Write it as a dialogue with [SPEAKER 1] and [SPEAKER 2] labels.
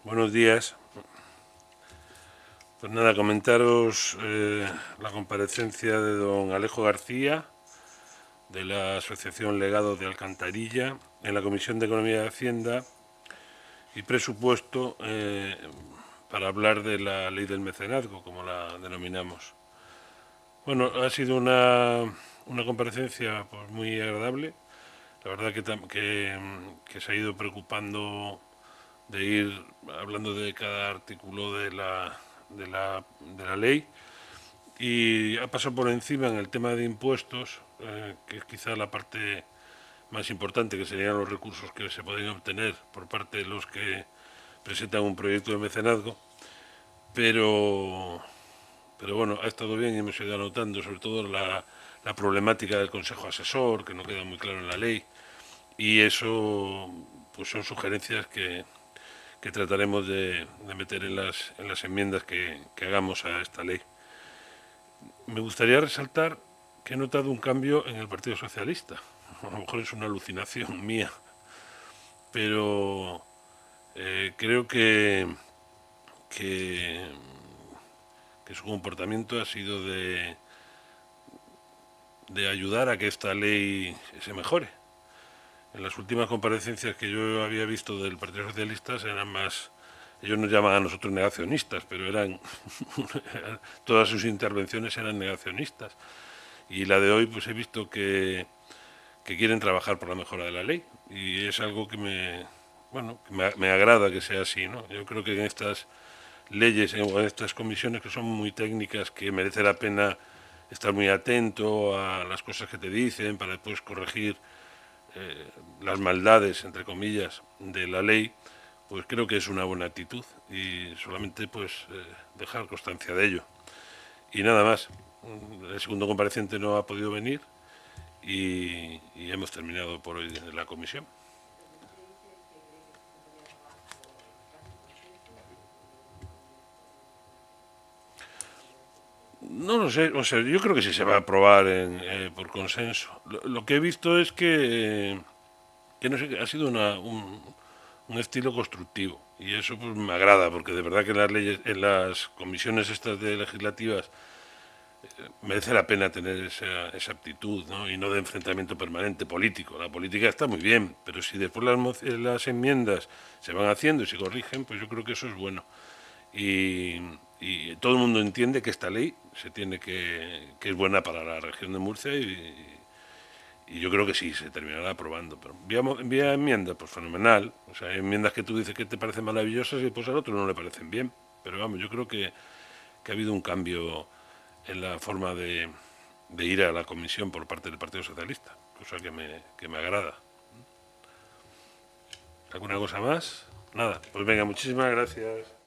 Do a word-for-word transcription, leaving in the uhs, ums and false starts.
[SPEAKER 1] Buenos días. Pues nada, comentaros eh, la comparecencia de don Alejo García, de la Asociación Legado de Alcantarilla, en la Comisión de Economía y Hacienda y Presupuesto, eh, para hablar de la ley del mecenazgo, como la denominamos. Bueno, ha sido una, una comparecencia pues, muy agradable. La verdad que, que, que se ha ido preocupando de ir hablando de cada artículo de la, de la, de la ley, y ha pasado por encima en el tema de impuestos, eh, que es quizá la parte más importante, que serían los recursos que se pueden obtener por parte de los que presentan un proyecto de mecenazgo, pero, pero bueno, ha estado bien y hemos ido anotando sobre todo la, la problemática del Consejo Asesor, que no queda muy claro en la ley, y eso pues son sugerencias que, que trataremos de, de meter en las, en las enmiendas que, que hagamos a esta ley. Me gustaría resaltar que he notado un cambio en el Partido Socialista. A lo mejor es una alucinación mía, pero eh, creo que, que, que su comportamiento ha sido de, de ayudar a que esta ley se mejore. En las últimas comparecencias que yo había visto del Partido Socialista eran más... Ellos nos llaman a nosotros negacionistas, pero eran todas sus intervenciones eran negacionistas. Y la de hoy pues he visto que, que quieren trabajar por la mejora de la ley. Y es algo que me, bueno, que me, me agrada que sea así, ¿no? Yo creo que en estas leyes, en estas comisiones que son muy técnicas, que merece la pena estar muy atento a las cosas que te dicen para después corregir eh, las maldades, entre comillas, de la ley, pues creo que es una buena actitud y solamente pues eh, dejar constancia de ello. Y nada más, el segundo compareciente no ha podido venir y, y hemos terminado por hoy en la comisión. No lo sé, o sea, yo creo que sí se va a aprobar en, eh, por consenso. Lo, lo, que he visto es que, eh, que no sé, ha sido una, un, un estilo constructivo y eso pues me agrada, porque de verdad que en las leyes, en las comisiones estas de legislativas eh, merece la pena tener esa, esa aptitud, ¿no? Y no de enfrentamiento permanente político. La política está muy bien, pero si después las, las enmiendas se van haciendo y se corrigen, pues yo creo que eso es bueno. Y, y todo el mundo entiende que esta ley se tiene que, que es buena para la región de Murcia y, y yo creo que sí, se terminará aprobando. Pero vía, vía enmiendas, pues fenomenal. O sea, hay enmiendas que tú dices que te parecen maravillosas y después al otro no le parecen bien. Pero vamos, yo creo que, que ha habido un cambio en la forma de, de ir a la comisión por parte del Partido Socialista, cosa que me, que me agrada. ¿Alguna cosa más? Nada, pues venga, muchísimas gracias.